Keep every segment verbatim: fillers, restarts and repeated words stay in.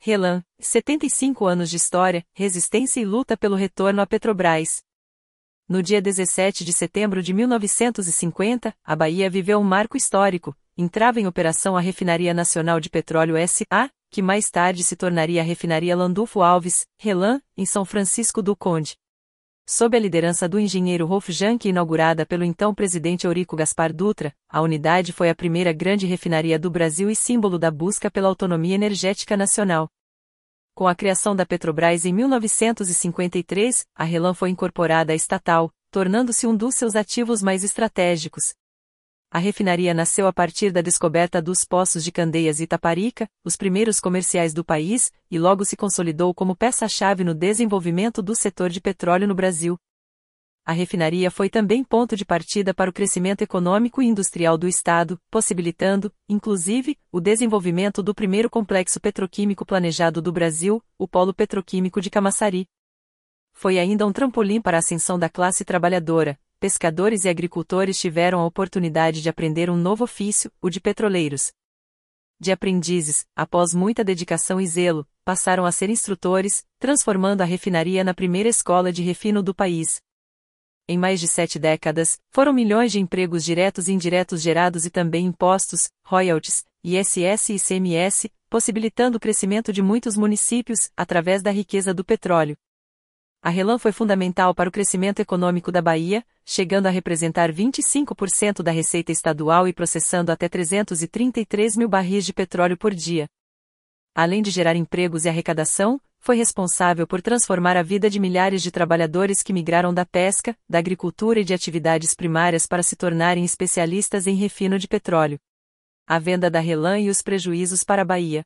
RLAN, setenta e cinco anos de história, resistência e luta pelo retorno à Petrobras. No dia dezessete de setembro de mil novecentos e cinquenta, a Bahia viveu um marco histórico. Entrava em operação a Refinaria Nacional de Petróleo S A, que mais tarde se tornaria a Refinaria Landulfo Alves, RLAN, em São Francisco do Conde. Sob a liderança do engenheiro Rolf Janck e inaugurada pelo então presidente Eurico Gaspar Dutra, a unidade foi a primeira grande refinaria do Brasil e símbolo da busca pela autonomia energética nacional. Com a criação da Petrobras em mil novecentos e cinquenta e três, a RLAN foi incorporada à estatal, tornando-se um dos seus ativos mais estratégicos. A refinaria nasceu a partir da descoberta dos poços de Candeias e Itaparica, os primeiros comerciais do país, e logo se consolidou como peça-chave no desenvolvimento do setor de petróleo no Brasil. A refinaria foi também ponto de partida para o crescimento econômico e industrial do Estado, possibilitando, inclusive, o desenvolvimento do primeiro complexo petroquímico planejado do Brasil, o Polo Petroquímico de Camaçari. Foi ainda um trampolim para a ascensão da classe trabalhadora. Pescadores e agricultores tiveram a oportunidade de aprender um novo ofício, o de petroleiros. De aprendizes, após muita dedicação e zelo, passaram a ser instrutores, transformando a refinaria na primeira escola de refino do país. Em mais de sete décadas, foram milhões de empregos diretos e indiretos gerados e também impostos, royalties, I S S e I C M S, possibilitando o crescimento de muitos municípios, através da riqueza do petróleo. A RLAN foi fundamental para o crescimento econômico da Bahia, chegando a representar vinte e cinco por cento da receita estadual e processando até trezentos e trinta e três mil barris de petróleo por dia. Além de gerar empregos e arrecadação, foi responsável por transformar a vida de milhares de trabalhadores que migraram da pesca, da agricultura e de atividades primárias para se tornarem especialistas em refino de petróleo. A venda da RLAN e os prejuízos para a Bahia.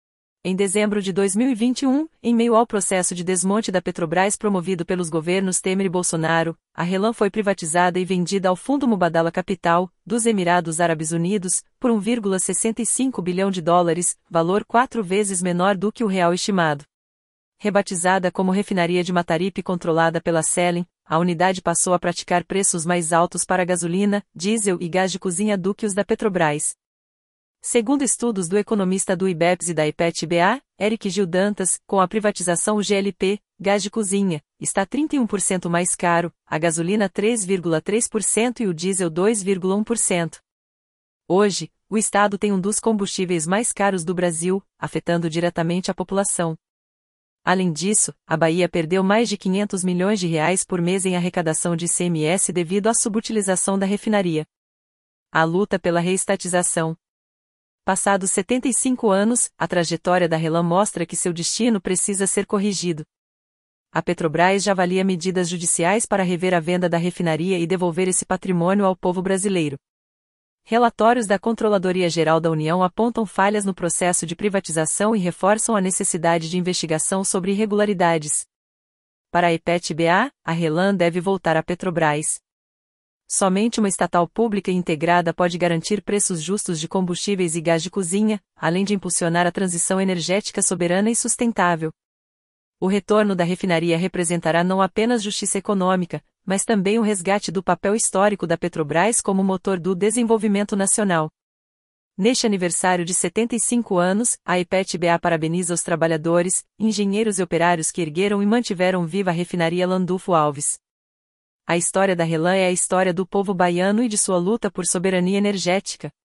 Em dezembro de dois mil e vinte e um, em meio ao processo de desmonte da Petrobras promovido pelos governos Temer e Bolsonaro, a RLAN foi privatizada e vendida ao Fundo Mubadala Capital, dos Emirados Árabes Unidos, por um vírgula sessenta e cinco bilhão de dólares, valor quatro vezes menor do que o real estimado. Rebatizada como Refinaria de Mataripe e controlada pela Selen, a unidade passou a praticar preços mais altos para gasolina, diesel e gás de cozinha do que os da Petrobras. Segundo estudos do economista do IBEPS e da IPET-B A, Eric Gil Dantas, com a privatização o G L P, gás de cozinha, está trinta e um por cento mais caro, a gasolina três vírgula três por cento e o diesel dois vírgula um por cento. Hoje, o Estado tem um dos combustíveis mais caros do Brasil, afetando diretamente a população. Além disso, a Bahia perdeu mais de quinhentos milhões de reais por mês em arrecadação de I C M S devido à subutilização da refinaria. A luta pela reestatização. Passados setenta e cinco anos, a trajetória da RLAN mostra que seu destino precisa ser corrigido. A Petrobras já avalia medidas judiciais para rever a venda da refinaria e devolver esse patrimônio ao povo brasileiro. Relatórios da Controladoria Geral da União apontam falhas no processo de privatização e reforçam a necessidade de investigação sobre irregularidades. Para a IPET-B A, a RLAN deve voltar à Petrobras. Somente uma estatal pública e integrada pode garantir preços justos de combustíveis e gás de cozinha, além de impulsionar a transição energética soberana e sustentável. O retorno da refinaria representará não apenas justiça econômica, mas também o resgate do papel histórico da Petrobras como motor do desenvolvimento nacional. Neste aniversário de setenta e cinco anos, a IPET-B A parabeniza os trabalhadores, engenheiros e operários que ergueram e mantiveram viva a refinaria Landulfo Alves. A história da RLAN é a história do povo baiano e de sua luta por soberania energética.